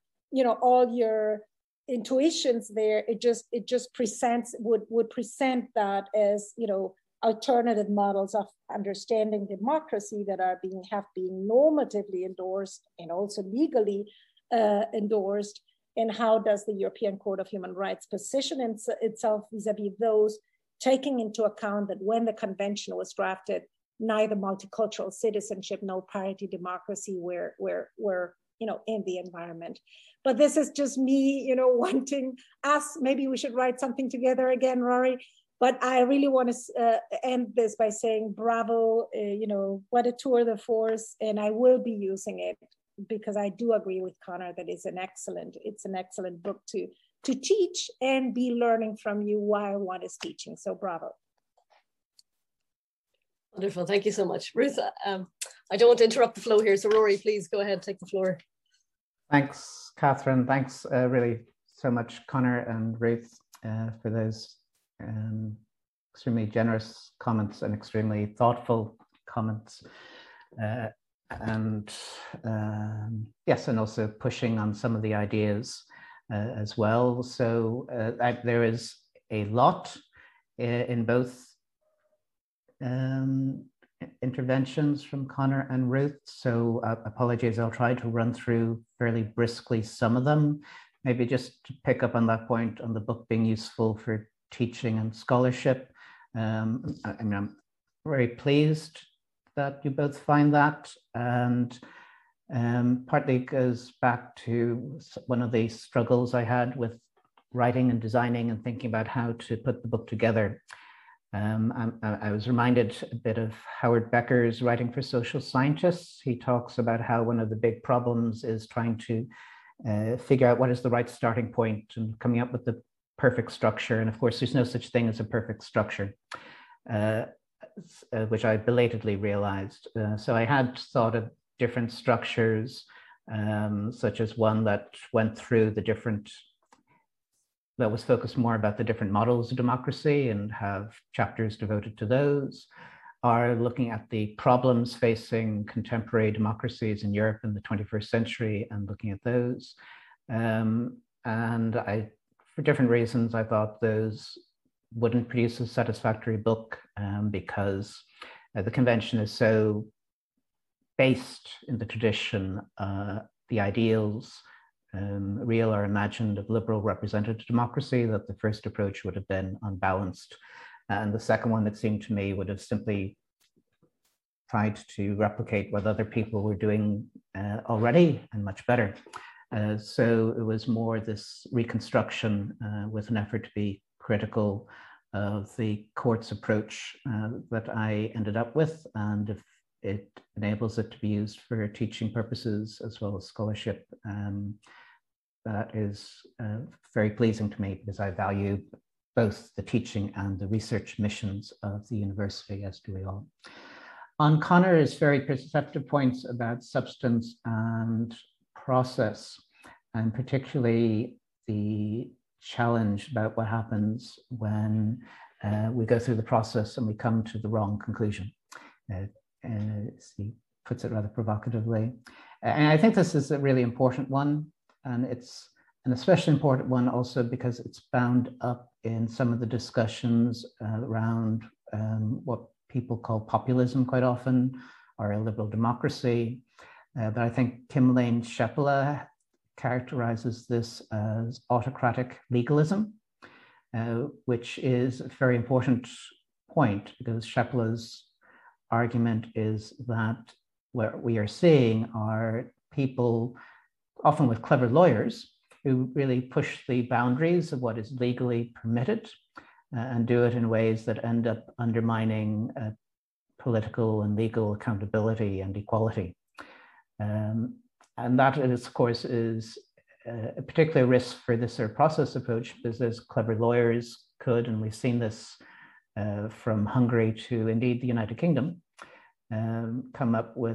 intuitions there. It just would present that as, alternative models of understanding democracy that have been normatively endorsed and also legally endorsed. And how does the European Court of Human Rights position itself vis-a-vis those, taking into account that when the convention was drafted, neither multicultural citizenship nor parity democracy were in the environment. But this is just me, wanting us, maybe we should write something together again, Rory. But I really want to end this by saying bravo, what a tour de force, and I will be using it because I do agree with Connor that it's an excellent book to teach and be learning from you while one is teaching. So bravo. Wonderful, thank you so much. Ruth, I don't want to interrupt the flow here, so Rory, please go ahead, take the floor. Thanks, Catherine. Thanks really so much, Connor and Ruth, for those extremely generous comments and extremely thoughtful comments. And also pushing on some of the ideas as well. So there is a lot in both interventions from Connor and Ruth. So apologies, I'll try to run through fairly briskly some of them. Maybe just to pick up on that point on the book being useful for teaching and scholarship. I'm very pleased that you both find that, and partly goes back to one of the struggles I had with writing and designing and thinking about how to put the book together. I was reminded a bit of Howard Becker's Writing for Social Scientists. He talks about how one of the big problems is trying to figure out what is the right starting point and coming up with the perfect structure. And of course, there's no such thing as a perfect structure, which I belatedly realized. So I had thought of different structures, such as one that went through that was focused more about the different models of democracy and have chapters devoted to those, are looking at the problems facing contemporary democracies in Europe in the 21st century and looking at those. And for different reasons, I thought those wouldn't produce a satisfactory book because the convention is so based in the tradition, the ideals, real or imagined, of liberal representative democracy, that the first approach would have been unbalanced. And the second one, it seemed to me, would have simply tried to replicate what other people were doing already and much better. So it was more this reconstruction with an effort to be critical of the court's approach that I ended up with. And if it enables it to be used for teaching purposes as well as scholarship, that is very pleasing to me, because I value both the teaching and the research missions of the university, as do we all. On Connor's very perceptive points about substance and process, and particularly the challenge about what happens when we go through the process and we come to the wrong conclusion. He puts it rather provocatively. And I think this is a really important one, and it's an especially important one also because it's bound up in some of the discussions around what people call populism quite often, or a liberal democracy. But I think Kim Lane Shepela characterizes this as autocratic legalism, which is a very important point, because Shepela's argument is that what we are seeing are people, often with clever lawyers, who really push the boundaries of what is legally permitted and do it in ways that end up undermining political and legal accountability and equality. And that, of course, is a particular risk for this sort of process approach, because those clever lawyers could, and we've seen this from Hungary to indeed the United Kingdom, come up with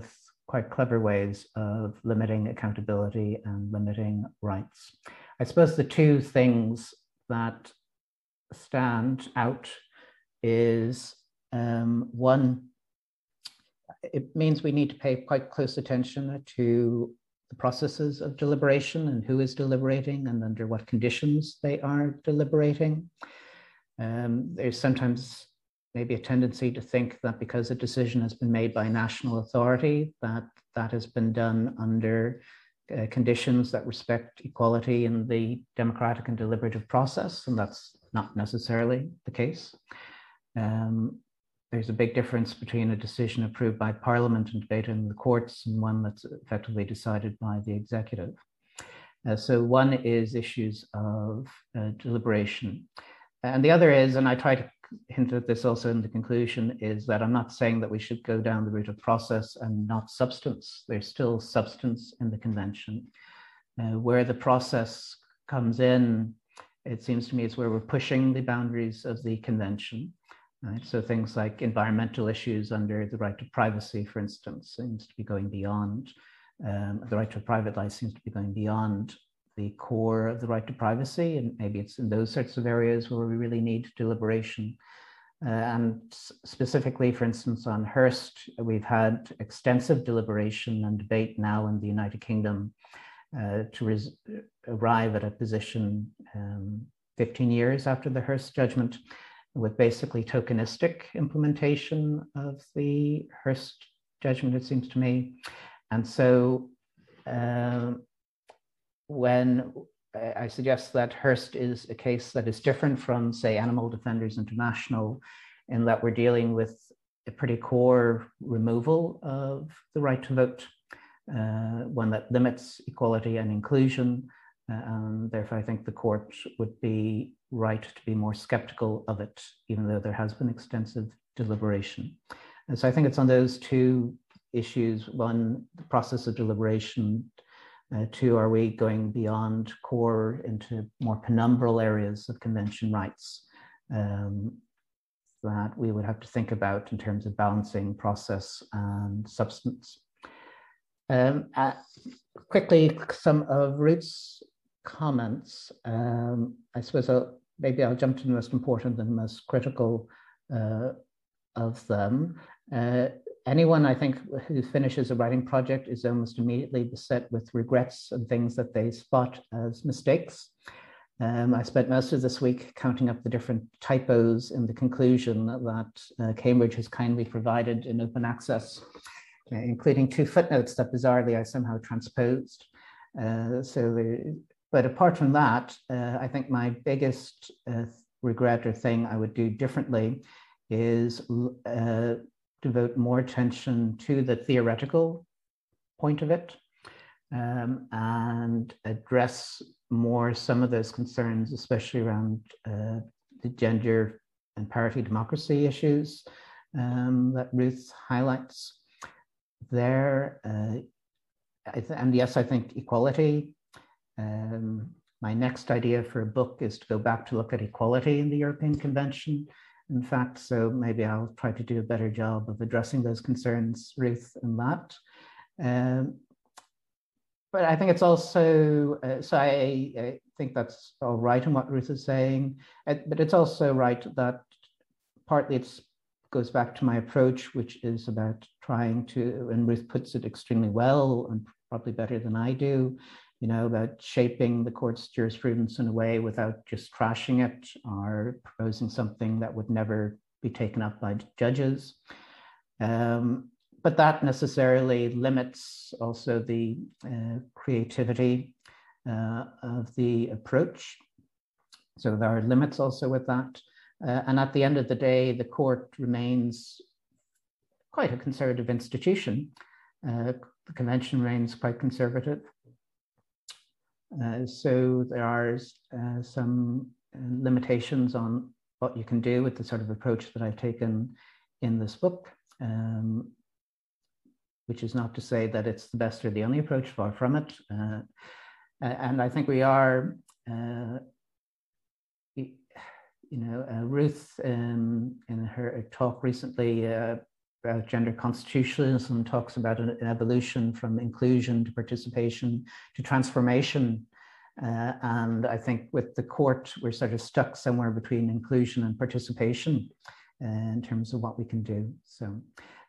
quite clever ways of limiting accountability and limiting rights. I suppose the two things that stand out is one, it means we need to pay quite close attention to the processes of deliberation and who is deliberating and under what conditions they are deliberating. There's sometimes maybe a tendency to think that because a decision has been made by national authority, that that has been done under conditions that respect equality in the democratic and deliberative process, and that's not necessarily the case. There's a big difference between a decision approved by Parliament and debated in the courts and one that's effectively decided by the executive. So one is issues of deliberation. And the other is, and I try to hint at this also in the conclusion, is that I'm not saying that we should go down the route of process and not substance. There's still substance in the convention. Where the process comes in, it seems to me, is where we're pushing the boundaries of the convention. Right? So things like environmental issues under the right to privacy, for instance, seems to be going beyond, the right to a private life seems to be going beyond the core of the right to privacy. And maybe it's in those sorts of areas where we really need deliberation. And specifically, for instance, on Hirst, we've had extensive deliberation and debate now in the United Kingdom to arrive at a position 15 years after the Hirst judgment, with basically tokenistic implementation of the Hirst judgment, it seems to me. And so when I suggest that Hirst is a case that is different from, say, Animal Defenders International, in that we're dealing with a pretty core removal of the right to vote, one that limits equality and inclusion. And therefore, I think the court would be right to be more skeptical of it, even though there has been extensive deliberation. And so I think it's on those two issues. One, the process of deliberation. Two, are we going beyond core into more penumbral areas of convention rights that we would have to think about in terms of balancing process and substance. Quickly, some of Ruth's comments. I suppose maybe I'll jump to the most important and most critical of them. Anyone, I think, who finishes a writing project is almost immediately beset with regrets and things that they spot as mistakes. I spent most of this week counting up the different typos in the conclusion that Cambridge has kindly provided in open access, including 2 footnotes that bizarrely I somehow transposed. But apart from that, I think my biggest regret or thing I would do differently is devote more attention to the theoretical point of it and address more some of those concerns, especially around the gender and parity democracy issues that Ruth highlights there. And yes, I think equality. My next idea for a book is to go back to look at equality in the European Convention. In fact, so maybe I'll try to do a better job of addressing those concerns, Ruth, in that. But I think it's also, so I think that's all right in what Ruth is saying, but it's also right that partly it goes back to my approach, which is about trying to, and Ruth puts it extremely well and probably better than I do, about shaping the court's jurisprudence in a way without just trashing it or proposing something that would never be taken up by judges. But that necessarily limits also the creativity of the approach. So there are limits also with that. And at the end of the day, the court remains quite a conservative institution. The convention remains quite conservative. So there are some limitations on what you can do with the sort of approach that I've taken in this book, which is not to say that it's the best or the only approach, far from it. And I think we are, Ruth, in her talk recently, gender constitutionalism talks about an evolution from inclusion to participation to transformation. And I think with the court, we're sort of stuck somewhere between inclusion and participation in terms of what we can do. So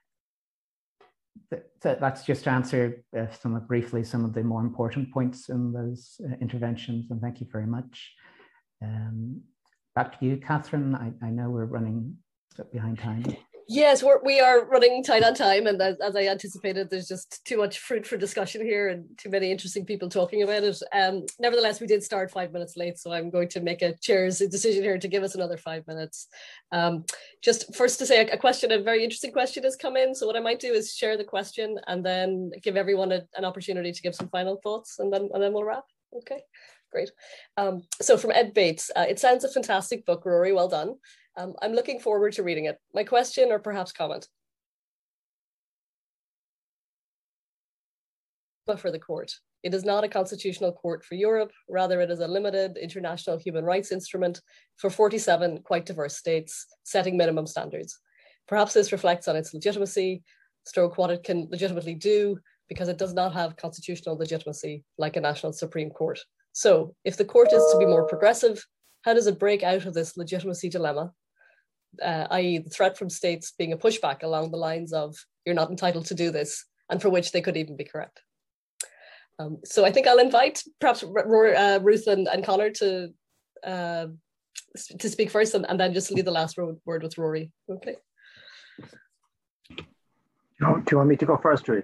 that's just to answer somewhat briefly some of the more important points in those interventions, and thank you very much. Back to you, Catherine. I know we're running behind time. Yes, we are running tight on time, and as I anticipated, there's just too much fruit for discussion here and too many interesting people talking about it. Nevertheless, we did start 5 minutes late, so I'm going to make a chair's decision here to give us another 5 minutes. Just first to say a very interesting question has come in. So what I might do is share the question and then give everyone an opportunity to give some final thoughts, and then we'll wrap. Okay, great. So from Ed Bates, it sounds a fantastic book, Rory, well done. I'm looking forward to reading it. My question, or perhaps comment, but for the court. It is not a constitutional court for Europe. Rather, it is a limited international human rights instrument for 47 quite diverse states, setting minimum standards. Perhaps this reflects on its legitimacy, stroke what it can legitimately do, because it does not have constitutional legitimacy like a national Supreme Court. So if the court is to be more progressive, how does it break out of this legitimacy dilemma? I.e. the threat from states being a pushback along the lines of, you're not entitled to do this, and for which they could even be correct. So I think I'll invite perhaps Ruth and Conor to speak first, and then just leave the last word with Rory. Okay. Do you want me to go first, Ruth?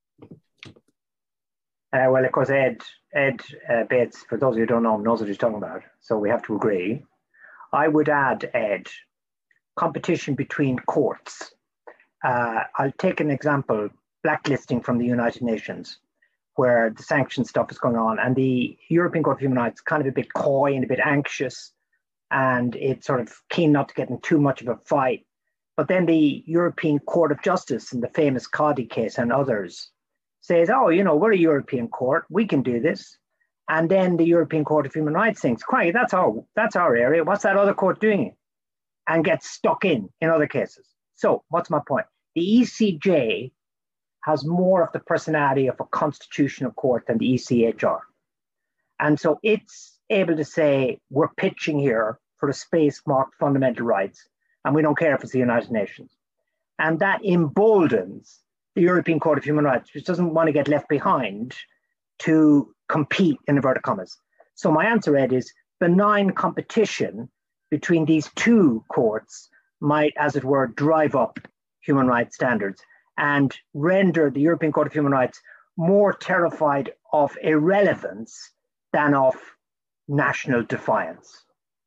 Well, of course, Ed Bates, for those of you who don't know him, knows what he's talking about, so we have to agree. I would add, Ed, competition between courts. I'll take an example, blacklisting from the United Nations, where the sanction stuff is going on, and the European Court of Human Rights kind of a bit coy and a bit anxious, and it's sort of keen not to get in too much of a fight. But then the European Court of Justice in the famous Cadi case and others says, oh, we're a European court, we can do this. And then the European Court of Human Rights thinks, cry, that's our area, what's that other court doing? And gets stuck in other cases. So what's my point? The ECJ has more of the personality of a constitutional court than the ECHR. And so it's able to say, we're pitching here for a space marked fundamental rights, and we don't care if it's the United Nations. And that emboldens the European Court of Human Rights, which doesn't want to get left behind, to compete, in inverted commas. So my answer, Ed, is benign competition between these two courts might, as it were, drive up human rights standards and render the European Court of Human Rights more terrified of irrelevance than of national defiance.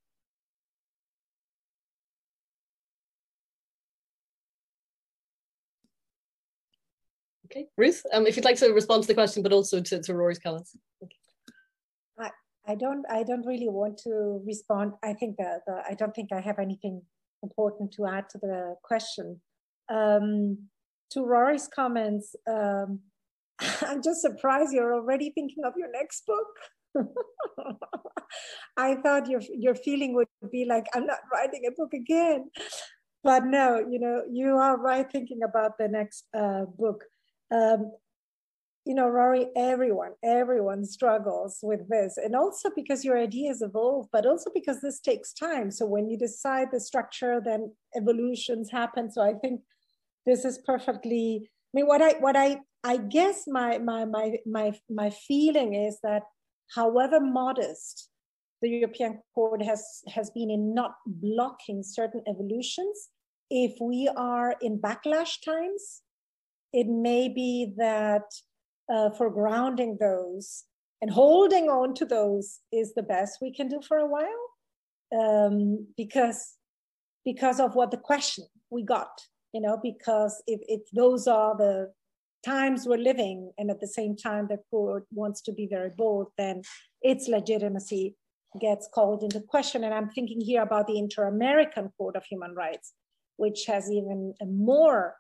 Okay, Ruth, if you'd like to respond to the question, but also to Rory's comments. Okay. I don't really want to respond. I think I don't think I have anything important to add to the question. To Rory's comments, I'm just surprised you're already thinking of your next book. I thought your feeling would be like, I'm not writing a book again. But no, you are right thinking about the next book. Rory, everyone struggles with this, and also because your ideas evolve, but also because this takes time. So when you decide the structure, then evolutions happen. So I think this is perfectly. I mean, what I guess my feeling is that, however modest the European Court has been in not blocking certain evolutions, if we are in backlash times, it may be that. For grounding those and holding on to those is the best we can do for a while, because of what the question we got, because if those are the times we're living, and at the same time the court wants to be very bold, then its legitimacy gets called into question. And I'm thinking here about the Inter-American Court of Human Rights, which has even a more,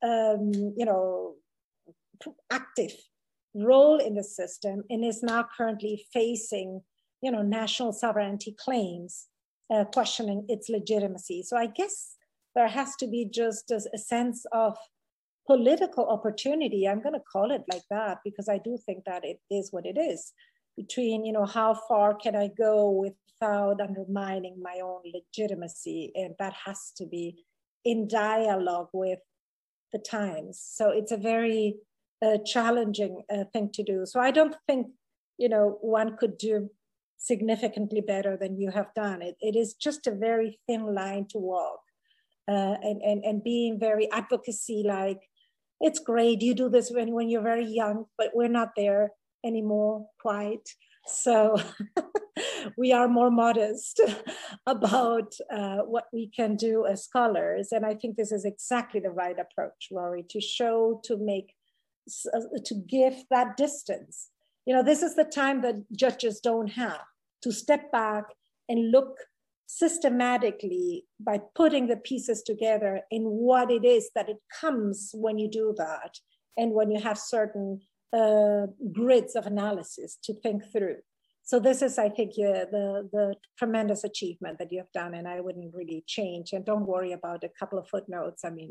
active role in the system, and is now currently facing, national sovereignty claims, questioning its legitimacy. So I guess there has to be just a sense of political opportunity. I'm going to call it like that because I do think that it is what it is. Between, how far can I go without undermining my own legitimacy? And that has to be in dialogue with the times. So it's a very challenging thing to do. So I don't think, one could do significantly better than you have done. It is just a very thin line to walk, and being very advocacy like, it's great, you do this when you're very young, but we're not there anymore quite. So we are more modest about what we can do as scholars. And I think this is exactly the right approach, Rory, to show, to give that distance. This is the time that judges don't have to step back and look systematically by putting the pieces together in what it is that it comes when you do that. And when you have certain grids of analysis to think through. So this is, I think, the tremendous achievement that you have done, and I wouldn't really change. And don't worry about a couple of footnotes. I mean,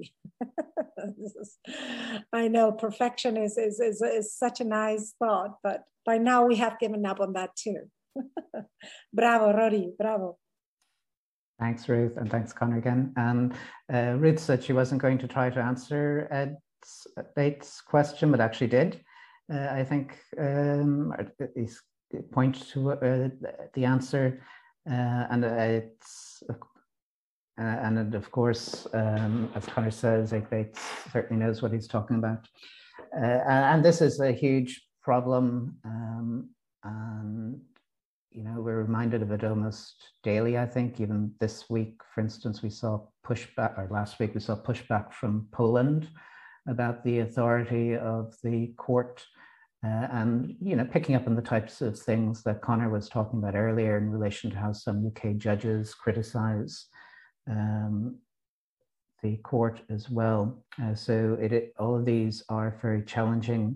I know perfection is such a nice thought, but by now we have given up on that too. Bravo, Rory, bravo. Thanks, Ruth, and thanks, Conor, again. And Ruth said she wasn't going to try to answer Ed's question, but actually did. I think these point to the answer, and of course, as Conor says, Bates certainly knows what he's talking about, and this is a huge problem, and we're reminded of it almost daily. I think even this week, for instance, we saw pushback, or last week we saw pushback from Poland about the authority of the court, and picking up on the types of things that Conor was talking about earlier in relation to how some UK judges criticize the court as well. So all of these are very challenging.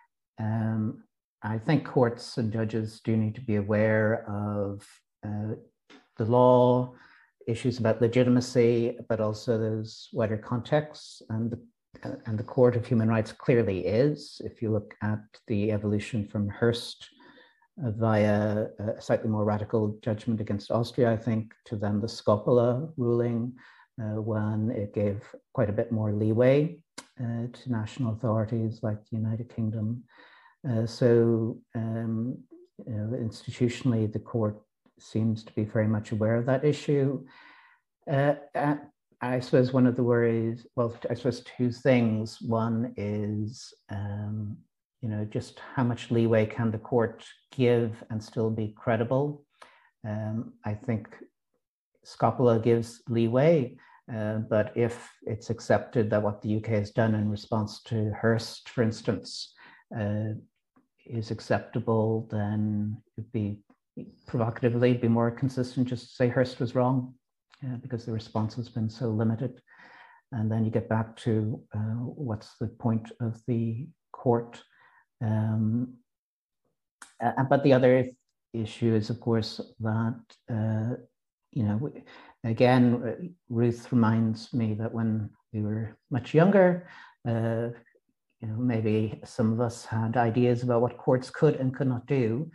I think courts and judges do need to be aware of the law, issues about legitimacy, but also those wider contexts. And the Court of Human Rights clearly is. If you look at the evolution from Hearst via a slightly more radical judgment against Austria, I think, to then the Scopola ruling, when it gave quite a bit more leeway to national authorities like the United Kingdom. So institutionally, the court seems to be very much aware of that issue. I suppose one of the worries, well, I suppose two things. One is, just how much leeway can the court give and still be credible? I think Scopola gives leeway, but if it's accepted that what the UK has done in response to Hearst, for instance, is acceptable, then it'd be provocatively be more consistent just to say Hearst was wrong, because the response has been so limited. And then you get back to what's the point of the court. But the other issue is, of course, that, again, Ruth reminds me that when we were much younger, maybe some of us had ideas about what courts could and could not do.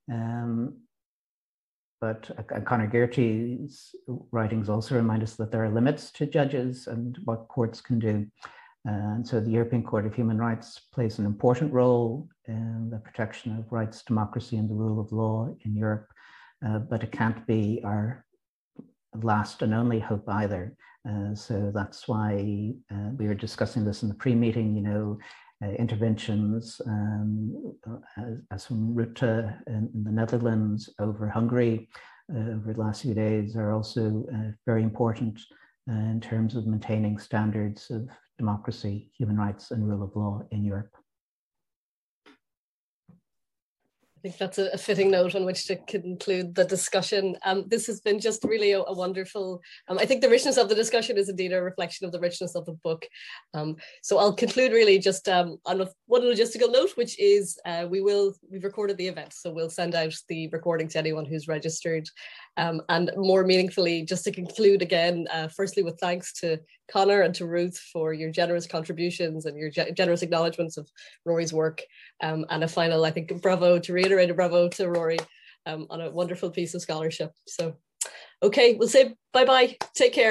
But Conor Gearty's writings also remind us that there are limits to judges and what courts can do. And so the European Court of Human Rights plays an important role in the protection of rights, democracy, and the rule of law in Europe. But it can't be our last and only hope either. So that's why we were discussing this in the pre-meeting, interventions as from Rutte in the Netherlands over Hungary over the last few days are also very important in terms of maintaining standards of democracy, human rights, and rule of law in Europe. think that's a fitting note on which to conclude the discussion. This has been just really a wonderful, I think the richness of the discussion is indeed a reflection of the richness of the book. So I'll conclude really just on one logistical note, which is we've recorded the event. So we'll send out the recording to anyone who's registered. And more meaningfully, just to conclude again, firstly with thanks to Conor and to Ruth for your generous contributions and your generous acknowledgements of Rory's work. And a final, I think, to reiterate a bravo to Rory on a wonderful piece of scholarship. So, okay, we'll say bye-bye. Take care.